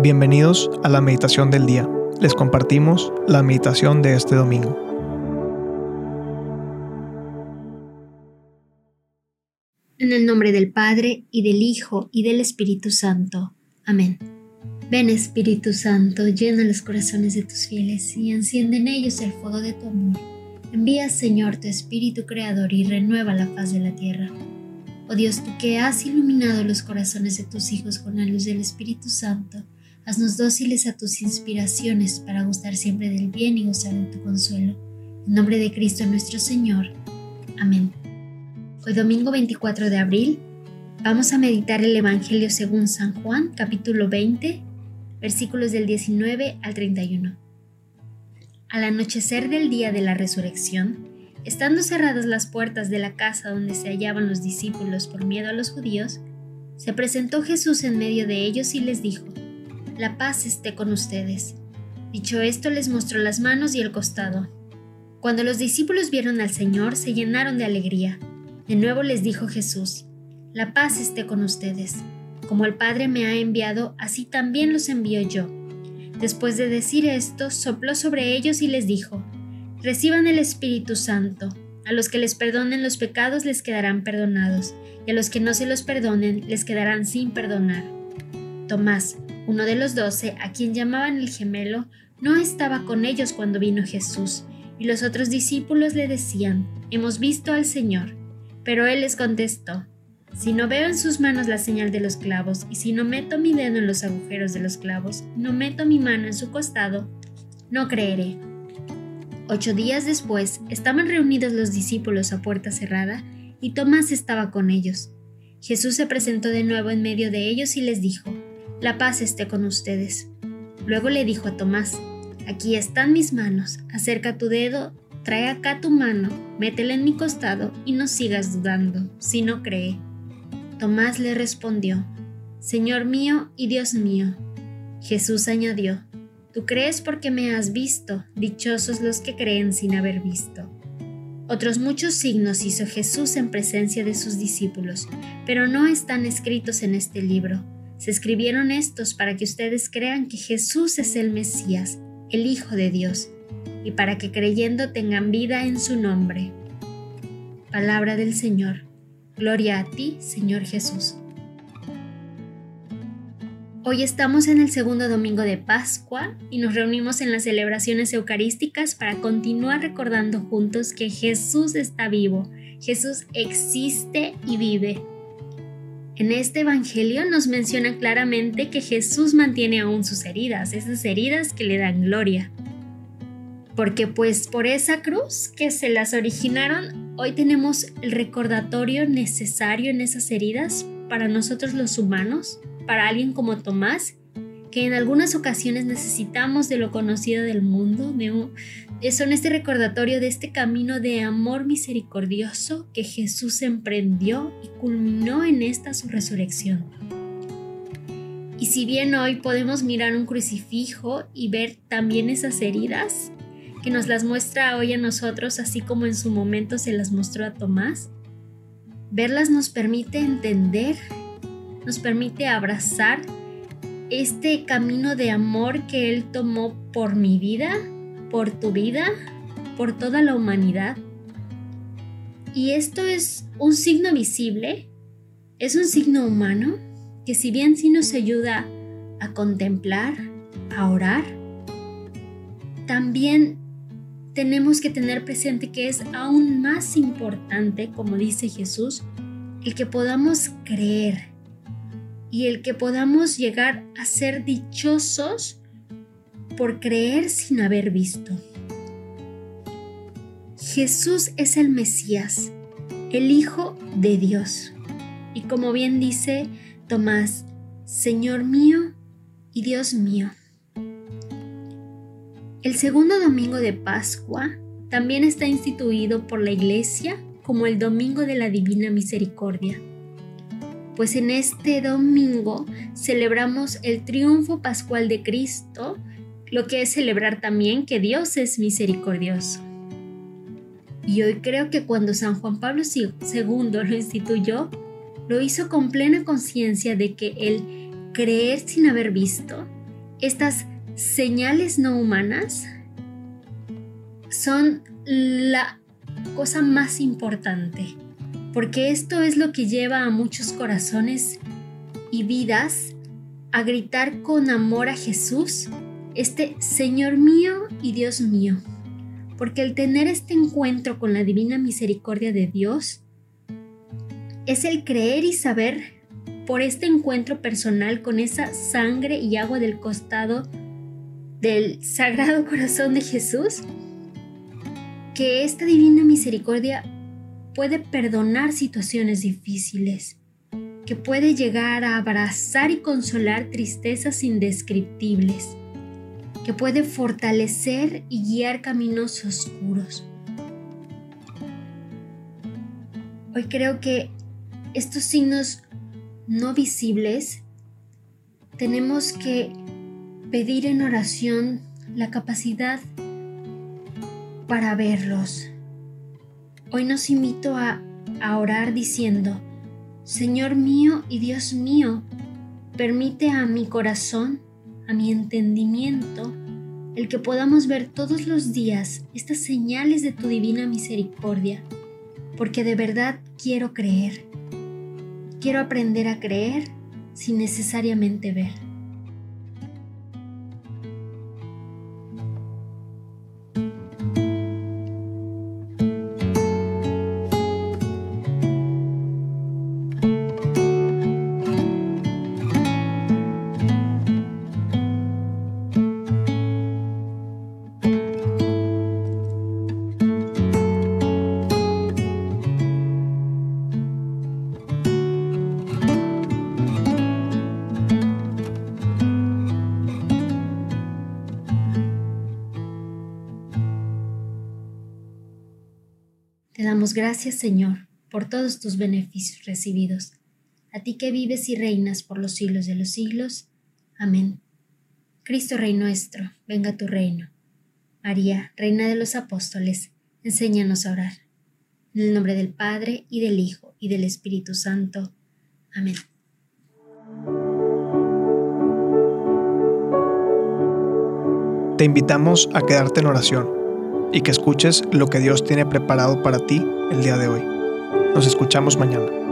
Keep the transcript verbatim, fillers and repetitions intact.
Bienvenidos a la meditación del día. Les compartimos la meditación de este domingo. En el nombre del Padre, y del Hijo, y del Espíritu Santo. Amén. Ven, Espíritu Santo, llena los corazones de tus fieles y enciende en ellos el fuego de tu amor. Envía, Señor, tu Espíritu Creador y renueva la faz de la tierra. Oh Dios, tú que has iluminado los corazones de tus hijos con la luz del Espíritu Santo, haznos dóciles a tus inspiraciones para gustar siempre del bien y gozar de tu consuelo. En nombre de Cristo nuestro Señor. Amén. Hoy domingo veinticuatro de abril vamos a meditar el Evangelio según San Juan, capítulo veinte, versículos del diecinueve al treinta y uno. Al anochecer del día de la resurrección, estando cerradas las puertas de la casa donde se hallaban los discípulos por miedo a los judíos, se presentó Jesús en medio de ellos y les dijo: La paz esté con ustedes. Dicho esto, les mostró las manos y el costado. Cuando los discípulos vieron al Señor, se llenaron de alegría. De nuevo les dijo Jesús: La paz esté con ustedes. Como el Padre me ha enviado, así también los envío yo. Después de decir esto, sopló sobre ellos y les dijo: Reciban el Espíritu Santo. A los que les perdonen los pecados les quedarán perdonados, y a los que no se los perdonen les quedarán sin perdonar. Tomás, uno de los doce, a quien llamaban el gemelo, no estaba con ellos cuando vino Jesús, y los otros discípulos le decían: Hemos visto al Señor. Pero él les contestó: Si no veo en sus manos la señal de los clavos, y si no meto mi dedo en los agujeros de los clavos, no meto mi mano en su costado, no creeré. Ocho días después, estaban reunidos los discípulos a puerta cerrada, y Tomás estaba con ellos. Jesús se presentó de nuevo en medio de ellos y les dijo: La paz esté con ustedes. Luego le dijo a Tomás: Aquí están mis manos, acerca tu dedo, trae acá tu mano, métela en mi costado y no sigas dudando, si no cree. Tomás le respondió: Señor mío y Dios mío. Jesús añadió: Tú crees porque me has visto, dichosos los que creen sin haber visto. Otros muchos signos hizo Jesús en presencia de sus discípulos, pero no están escritos en este libro. Se escribieron estos para que ustedes crean que Jesús es el Mesías, el Hijo de Dios, y para que creyendo tengan vida en su nombre. Palabra del Señor. Gloria a ti, Señor Jesús. Hoy estamos en el segundo domingo de Pascua y nos reunimos en las celebraciones eucarísticas para continuar recordando juntos que Jesús está vivo, Jesús existe y vive. En este evangelio nos menciona claramente que Jesús mantiene aún sus heridas, esas heridas que le dan gloria. Porque pues por esa cruz que se las originaron, hoy tenemos el recordatorio necesario en esas heridas para nosotros los humanos, para alguien como Tomás, que en algunas ocasiones necesitamos de lo conocido del mundo, de un, son este recordatorio de este camino de amor misericordioso que Jesús emprendió y culminó en esta su resurrección. Y si bien hoy podemos mirar un crucifijo y ver también esas heridas, que nos las muestra hoy a nosotros, así como en su momento se las mostró a Tomás, verlas nos permite entender, nos permite abrazar este camino de amor que Él tomó por mi vida, por tu vida, por toda la humanidad. Y esto es un signo visible, es un signo humano, que si bien sí nos ayuda a contemplar, a orar, también tenemos que tener presente que es aún más importante, como dice Jesús, el que podamos creer y el que podamos llegar a ser dichosos por creer sin haber visto. Jesús es el Mesías, el Hijo de Dios. Y como bien dice Tomás, Señor mío y Dios mío. El segundo domingo de Pascua también está instituido por la Iglesia como el Domingo de la Divina Misericordia, pues en este domingo celebramos el triunfo pascual de Cristo, lo que es celebrar también que Dios es misericordioso. Y hoy creo que cuando San Juan Pablo segundo lo instituyó, lo hizo con plena conciencia de que el creer sin haber visto estas señales no humanas son la cosa más importante, porque esto es lo que lleva a muchos corazones y vidas a gritar con amor a Jesús, este Señor mío y Dios mío, porque el tener este encuentro con la divina misericordia de Dios es el creer y saber por este encuentro personal con esa sangre y agua del costado del Sagrado Corazón de Jesús, que esta divina misericordia puede perdonar situaciones difíciles, que puede llegar a abrazar y consolar tristezas indescriptibles, que puede fortalecer y guiar caminos oscuros. Hoy creo que estos signos no visibles tenemos que pedir en oración la capacidad para verlos. Hoy nos invito a, a orar diciendo: Señor mío y Dios mío, permite a mi corazón, a mi entendimiento, el que podamos ver todos los días estas señales de tu divina misericordia, porque de verdad quiero creer. Quiero aprender a creer sin necesariamente ver. Te damos gracias, Señor, por todos tus beneficios recibidos. A ti que vives y reinas por los siglos de los siglos. Amén. Cristo Rey nuestro, venga tu reino. María, Reina de los Apóstoles, enséñanos a orar. En el nombre del Padre, y del Hijo, y del Espíritu Santo. Amén. Te invitamos a quedarte en oración y que escuches lo que Dios tiene preparado para ti el día de hoy. Nos escuchamos mañana.